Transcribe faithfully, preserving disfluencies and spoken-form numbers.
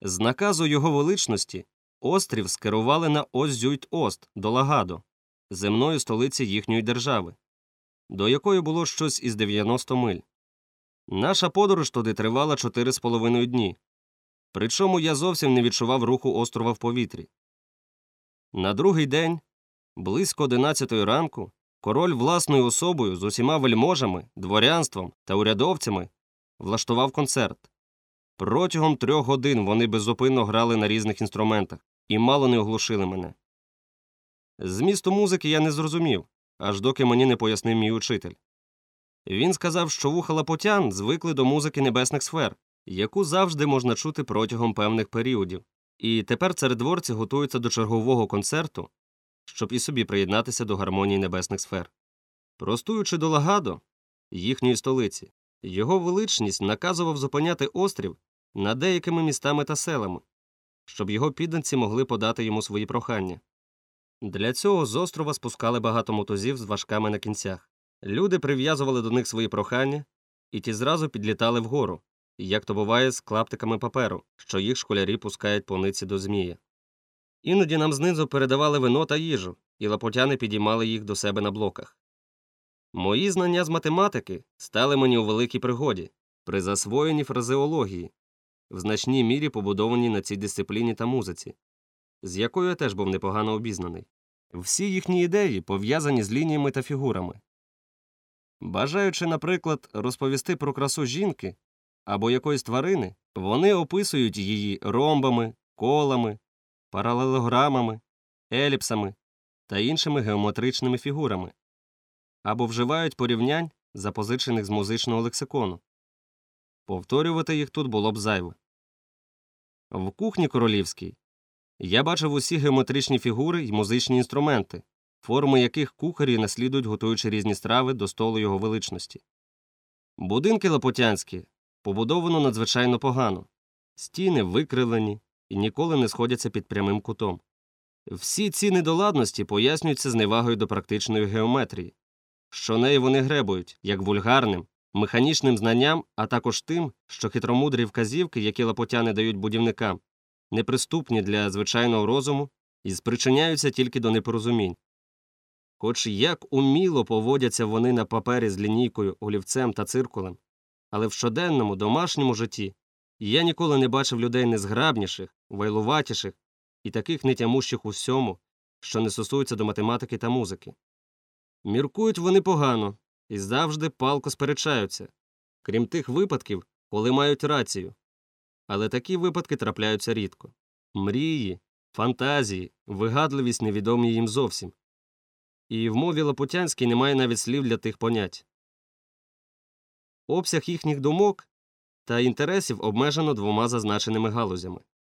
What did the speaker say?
З наказу його величності острів скерували на Оззюйт-Ост до Лагадо, земної столиці їхньої держави, до якої було щось із дев'яносто миль. Наша подорож туди тривала чотири з половиною дні, причому я зовсім не відчував руху острова в повітрі. На другий день, близько одинадцятої ранку, король власною особою з усіма вельможами, дворянством та урядовцями влаштував концерт. Протягом трьох годин вони беззупинно грали на різних інструментах і мало не оглушили мене. Змісту музики я не зрозумів, аж доки мені не пояснив мій учитель. Він сказав, що вуха лапотян звикли до музики небесних сфер, яку завжди можна чути протягом певних періодів, і тепер царедворці готуються до чергового концерту, щоб і собі приєднатися до гармонії небесних сфер. Простуючи до Лагадо, їхньої столиці, його величність наказував зупиняти острів над деякими містами та селами, щоб його підданці могли подати йому свої прохання. Для цього з острова спускали багато мотузів з важками на кінцях. Люди прив'язували до них свої прохання, і ті зразу підлітали вгору, як то буває з клаптиками паперу, що їх школярі пускають по ниці до змія. Іноді нам знизу передавали вино та їжу, і лапотяни підіймали їх до себе на блоках. Мої знання з математики стали мені у великій пригоді при засвоєнні фразеології, в значній мірі побудованій на цій дисципліні та музиці, з якою я теж був непогано обізнаний. Всі їхні ідеї пов'язані з лініями та фігурами. Бажаючи, наприклад, розповісти про красу жінки або якоїсь тварини, вони описують її ромбами, колами, паралелограмами, еліпсами та іншими геометричними фігурами, або вживають порівнянь, запозичених з музичного лексикону. Повторювати їх тут було б зайве. В кухні королівській я бачив усі геометричні фігури й музичні інструменти, форми яких кухарі наслідують, готуючи різні страви до столу його величності. Будинки лапотянські побудовано надзвичайно погано, стіни викривлені і ніколи не сходяться під прямим кутом. Всі ці недоладності пояснюються зневагою до практичної геометрії, що нею вони гребують, як вульгарним, механічним знанням, а також тим, що хитромудрі вказівки, які лапотяни дають будівникам, неприступні для звичайного розуму і спричиняються тільки до непорозумінь. Хоч як уміло поводяться вони на папері з лінійкою, олівцем та циркулем, але в щоденному, домашньому житті я ніколи не бачив людей незграбніших, вайлуватіших і таких нетямущих у всьому, що не стосується до математики та музики. Міркують вони погано і завжди палко сперечаються, крім тих випадків, коли мають рацію. Але такі випадки трапляються рідко. Мрії, фантазії, вигадливість невідомі їм зовсім. І в мові лапотянській немає навіть слів для тих понять. Обсяг їхніх думок та інтересів обмежено двома зазначеними галузями.